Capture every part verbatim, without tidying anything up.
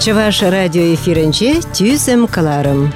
Чуваш радио эфиринче тюзем каларым.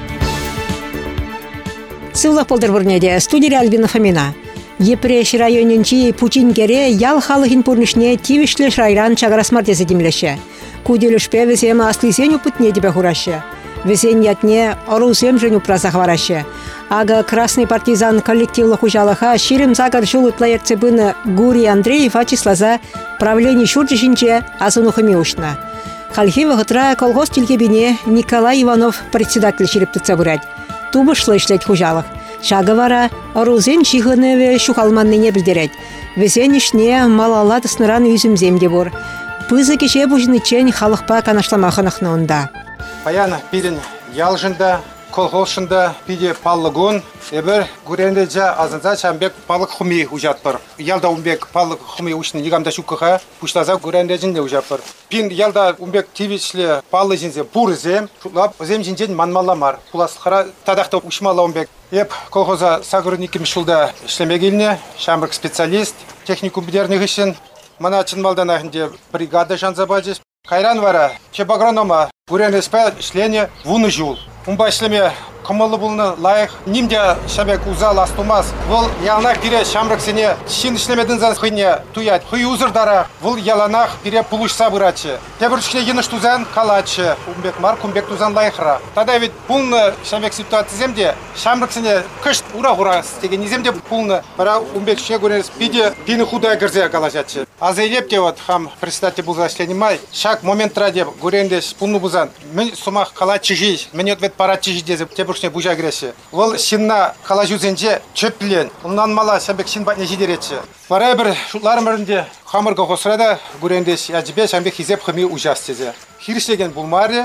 Сывлах полдырбурнеде студия Альбина Фомина. Епреш районинчи Пучингере ял халыхин пурнишне тивишлеш райран чагарасмартезе демлеше. Куделешпе весем аслисен упутне тебе хураще. Весен ятне орусем женю прасахвараще. Ага красный партизан коллективлы хужалыха ширим загар жулытла ерцебыны Гурий Андреев ачислаза правление шурджишинче азунухами ушна. Хальхива гытра колхоз тилкебине Николай Иванов председатель шириптыца бурять. Тубышлы ишлет хужалых. Шага вара орузен чихыневе шухалманныне білдерет. Весен ишне малалат сныран үзімзем де бур. Пызы кеше бужнычен халықпа канашламахынықны онда. Паяна пирин ялжында, колхозшында пиде паллыгун, эбір гуренде жа азынза чамбек палық хуми ужатпыр. Ялда умбек палық хуми ушны нигамда шуккаха, пуштаза гуренде жинде ужатпыр. Пин ялда умбек тивичле палы жинзе бур зем, шутлап зем жинжен манмаламар. Пуласқара тадақта ушмала умбек. Еп колхоза сагырниким шулда ишлемегилне, шамбырк специалист, техникум бідерних ішін. Мана чынмалдан ахынде бригада жанзабадис. Кайран вара, чебагронома, гурен спа ишлене вуны жул. Умба ишлеме кымылы булны лайық. Нимде шабек узал астумас. Вол ялнақ пире шамрыксене шин ишлемедін зан хыйне туят. Хый узырдара. Вол яланақ пире пулышса бұрачы. Тебіршіне еніш тузан калачы. Умбек мар, кумбек тузан лайықра. Тада ведь пулны шабек ситуациземде шамрыксене кышт ура-ура стеген иземде пулны. Бара умбек ше гурен спиде пины худая гырзе калачачы. Азайлеп те вот хам председатель буза ишлене май. Шак момент раде гурендеш пулны бузан. Мен сумах калачы жи. Мен ответ пара чижи дезе. Тебіршіне бужа греше. Вол шинна калажу зенже чөплен. Унан мала шабек шин батне жидеречі. Бара бір шутларым бірінде хамырға қосырада гурендеш яжбе шамбек хизеп хыми ужас тезе. Хиришлеген булмаре.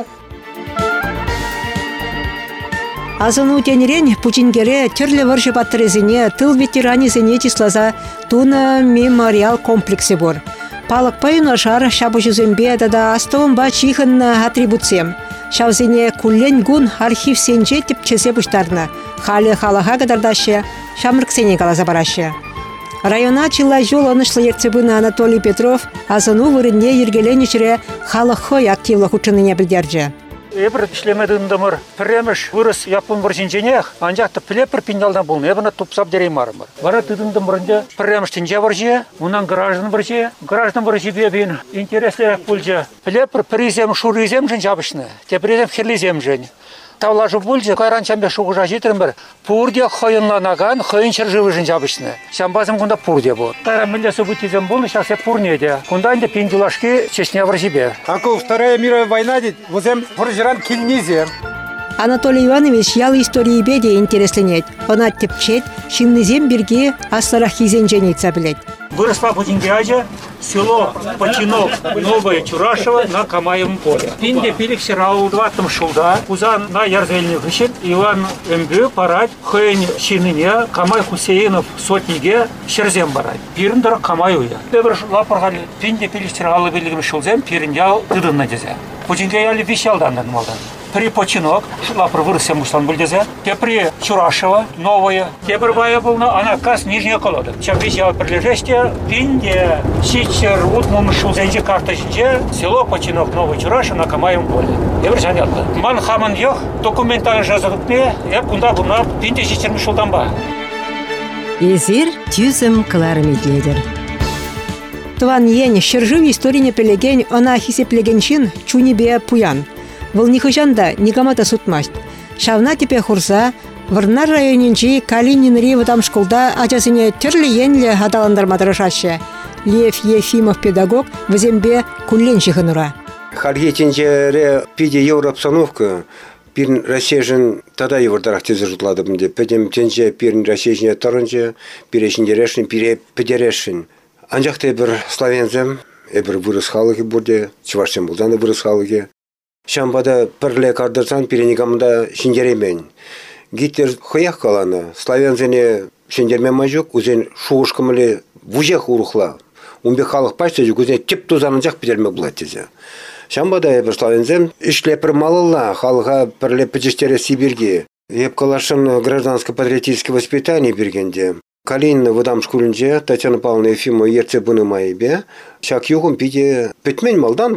Азыну тенерен Пучингере тірлі варшы батырезіне тыл ветеранезіне числаза туна мемориал комплексе бор. Палық пайына жар шабы жүзембе дада астығын ба чихынна атрибутсем. Шавзене куллен гун архив сенже тепчесе бұштарны. Халі халаға гадардашы, шамырк сене калаза барашы. Района чилла жол онышлы ерцебыны Анатолий Петров азыну вырынне ергелен жүре халық хой активлы хучыныне білдерджі. Эбір ішлемедіңдімір піреміш вырыс япын бір жинженех, анжақты пілепір пиндалдан болны, эбіні тупсап дереймарымыр. Бара тыдыңдымырынды піреміш тінже бір же, унан граждан бір же, граждан бір жебе бейін интереслерек бұл же. Пілепір пірізем шуризем жын жабышны, тепірезем херлизем жын. Тавлажу бульже, кайран чамбе шуғыжа житрім бір, пурде хойынланаган, хойын чыржывы жын жабышны. Шамбазым күнда пурде бол. Кайран мілесі бұтизем болны, шақсе пурнеде. Күнда инде пендюлашки чечне бір жебе. Аку Вторая мировая война дед, возем форжиран кильнизем. Анатолий Иванович ял истории беде интересленет. Он оттепчет, шиннызем берге асларах хизенженица білет. Выросла Путингеаджа, село Починок, Новое Чурашево на Камаевом поле. Пинде пилик сирау дватым шулда, кузан на ярзвельник ищет, Иван Эмбю парать, Хэнь Шиныне, Камай Хусейнов сотниге, Шерзем барать. Пирндер Камаюя. Дебр лапаргали, пинде пилик сирау белигим шулзем, пирндял тыдын надезе. Путингеяли вещалдан нанмалдан. При Починок, лапар выросем мушлан бульдезе, тепри Чурашево, Новое, тепр бая полна, анакас Нижняя колода. Чем вещал прилежестие, пинде, сичер, вот мы шел зенже карта жинже, село Починок, Новое Чурашево на Камаевом поле. Эвер занятно. Ман хаман йох, документально жазылыпне, я кунда буна, пинде сичер мишулдан ба. Езир тюзем каларым идледер. Туан ен шыржыв историне пелеген, она хисеплегенчин чунибе пуян. Выл нихыжанда никамата сутмасть. Шавна тепе хурса, Варнар районинчи Калининри ватам школда ачасыне терлі енлі адаландармадырышашы. Лев Ефимов педагог візембе куллен жихынура. Харгетинчере пиде евро обстановка, пирн Россияжын тада еврдарах тезе жұтладым де. Педем тенже пирн Россияжыне тарынже, пирешінде решін, пире педерешін. Анжақты бір славянзем, бір вырыс халығы бұрде, чывашсен бұлданы вырыс халығы. Шамбада пірле кардырсан пиренигамда шиндеремен. Гитлер хыяқ қаланы, славянзене шиндермен мажук, өзен шуғышқымылы вужех урухла. Умбек халық пашты жүк, өзен теп тузанын жақ бідермек бұлат тезе. Шамбада бір славянзем ішлепір малыла, халыға пірле піджештері Сибирге. Еп калашын гражданско-патриотическое воспитание бергенде. Калин выдам шкулінже, Татьяна Павловна Ефимова ерце бұны майыбе. Шак юғын пиде петмен малдан да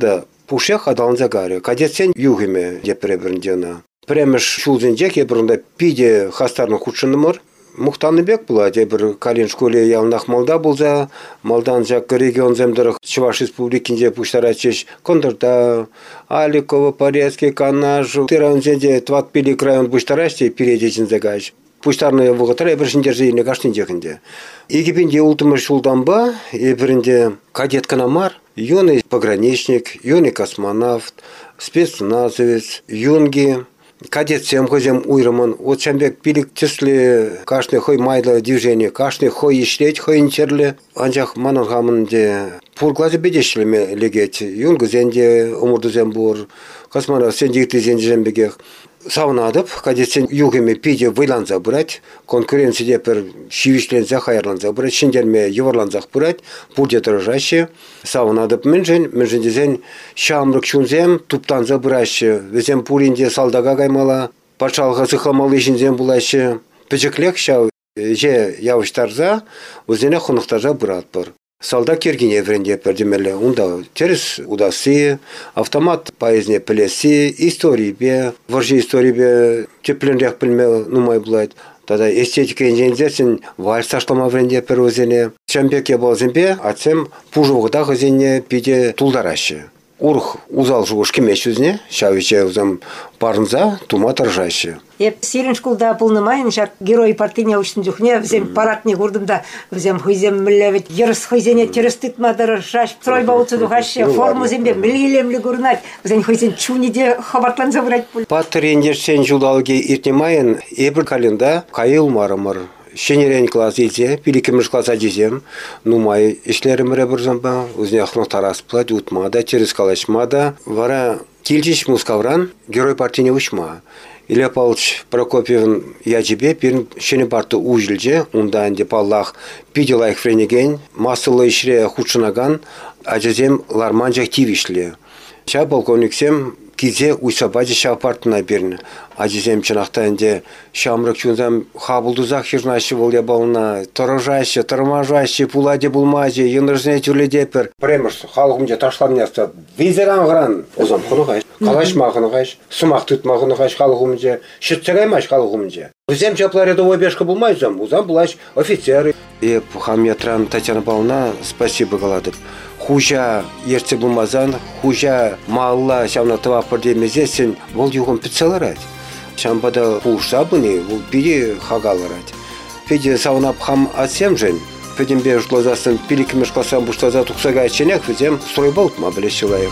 пушех адалынза гары. Кадетсен югиме депре біріндена. Премеш шулзенжек ебірінде пиде хастарны худшынымыр. Мұқтаны бек бұла, дебір Калин школе ялнақ малда болза, малдан жақ регион земдірі Чуваш республикинде пуштара чеш Кондырда, Аликово, Порецкий, Канаш, Тыраунзенде тват пили крайон пуштараште передечін загаж. Пуштарны вұғытар ебіршін держейіне қаштын жекінде. Егіпінде ұлтымыр шулдан ба, ебірінде кадет канамар, юный пограничник, юный космонавт, спецназовец, юнги, кадет всем хозяем уйраман, вот шамбек пилик числе кашны хой майла движение, кашны хой ишлеть, хой инчерле, анжах манангамынде пурглазы бедешлеме легет, юнгу зенде умурду зембур, космонавт сендикты зенде зембегех. Саунадып, кадетсен югеме пиде вайланза брать, конкуренция пер шивишленза хайрланза брать, шиндерме еварланзах брать, пурде дорожаще. Саунадып менжен, менжендезен шамрык шунзем, туптанза брать, везем пуринде салдага гаймала, пачалга сыхламалы шинзем булаще. Печеклек шау же явыштарза, өзене хунуктарза брат бар. Салда кергине вренде пердемеле, унда терес удасы, автомат поездне пелеси, истории бе, воржи истории бе, тепленрях пельме нумай блать. Тогда эстетика инженерсен вальс сашлама вренде первозене. Шамбек я был зембе, ацем пужовыда хозяйне пиде тулдараще. Урх узал жугуш кемешюзне, шавиче узам парнза, тума торжаще. Еп сирен школда полномайын, шак герой партийне учтын жүхне, взем парадный гордымда, взем хызем міллевет, ерс хызене терестыт мадыр, шаш, строй бауцы духаще, форму зембе, мілилемлі гурнать, взем хызен чуниде хабатлан заврать пуль. Паттыр ендерсен жудалге иртемайын, ебір календа кайыл марымыр. Шенерен класс изе, пиликемеш класс адизем, нумай ишлеремре бір замба, өзіне ахну тарас плать, утмада, через калашмада, вара килчиш мускавран, герой партийне учма. Илья Павлович Прокопьевн яджибе, пирн шене парты ужілже, унда анде паллах пиделайх френеген, масылы ишре худшынаган, ажазем ларманжак тивишле. Ша полковниксем кизе уйсабаджи ша партына берін. Ажизем чынақта энде шамрык чунзам хабылдузак хирнашы бол ябалына, торожашы, тормажашы, пуладе булмажы, яныржне тюрледепер. Премерс, халығымде ташланмаста, визеран ғыран, озам құнығаш, қалаш мағынығаш, сумақ тұтмағынығаш халығымде, шүтсегаймаш халығымде. Взем чаплар рядовой бешка булмайзам, узам булаш офицеры. Еп, хамиятран Татьяна Павловна, спасибо галадып. Хужа ерце булмазан, хужа малла шавна тава пырдемезесін, бол юғын піцеларад. Шамбада пулша бұны, бұл бири хагаларад. Педе саунап хам атсем жен, педембе жлозасын пиликімеш класан бұштаза тұқсага әченек, візем стройболт ма білешілайық.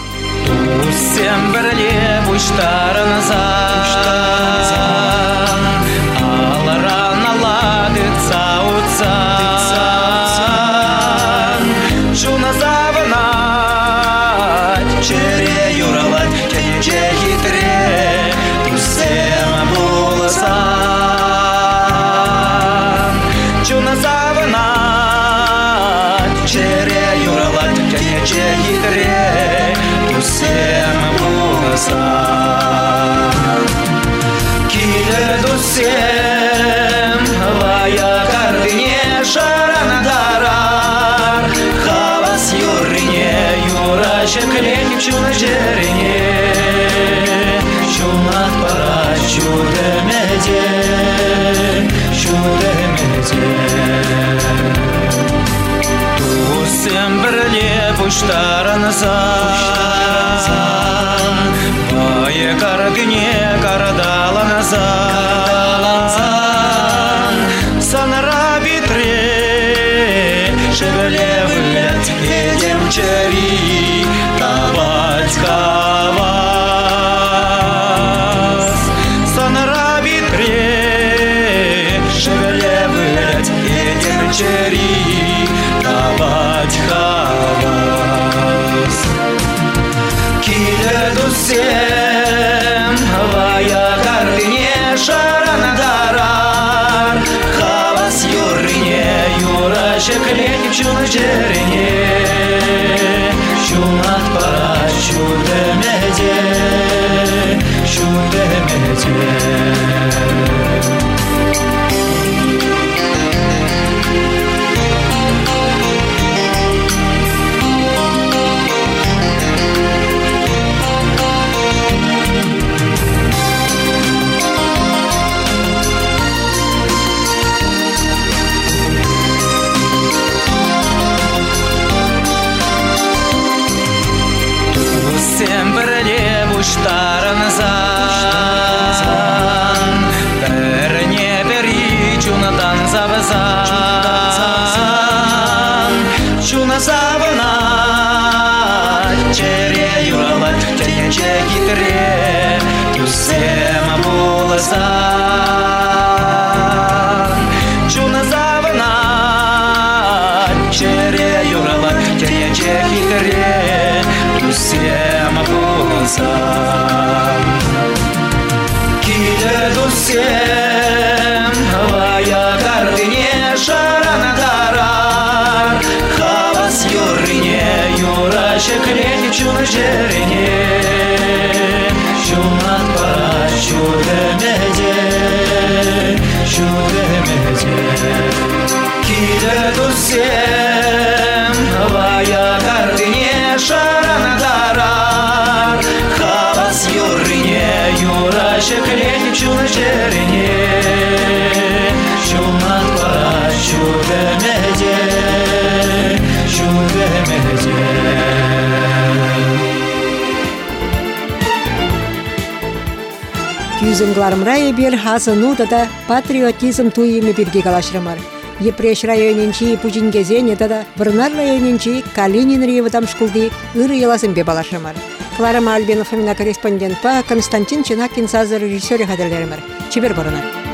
Тусем бірле бұштарыныза, аларан аладыца ұтса, жуна завынат, чере юралат, кенеже хитре, тусем бұлысан. Жуна завынат, чере юралат, кенеже хитре, тусем бұлысан. Килер тусем, вая кардыне шаранадарар, хавас юрыне, юрача кленіп чуна жеріне, чунат пара чудемеде, чудемеде. Тусем бірле бұштарыныза, вая кардыне кардаланыза, санара битре, шевелевлет, едем чери, табать кавас. Санара битре, шевелевлет, едем чери, табать кавас. Киле дусем, вая кардыне шаранадарар, хавас юрыне, юрача кленіп чуна жеріне, чунат пара чудемеде, чудемеде. чуна завана, чере юрала, тенече хитре, тюсема буласа. Чуна завана, чере юрала, тенече хитре, тюсема буласа. Киле дусем, вая кардине шарана дарар, хавас юрине, юра шеклети чуна жерине, чунат пара чудемеде, чудемеде. Киле дусем, вая кардине шарана дарар, хавас юрине, юра шеклети чуна жерине, чунат пара чудемеде, чудемеде. Тюзем глармрая бир хазыну да патриотизм туйыми бирге калашрымар. Епреш районинчи пучингезене да Вырнар районинчи Калинин районам шкулди ыры еласымбе балашрымар. Клара Альбина Фомина корреспондент па Константин Чинакин сазыр режиссер хадерлермер. Чебер барына.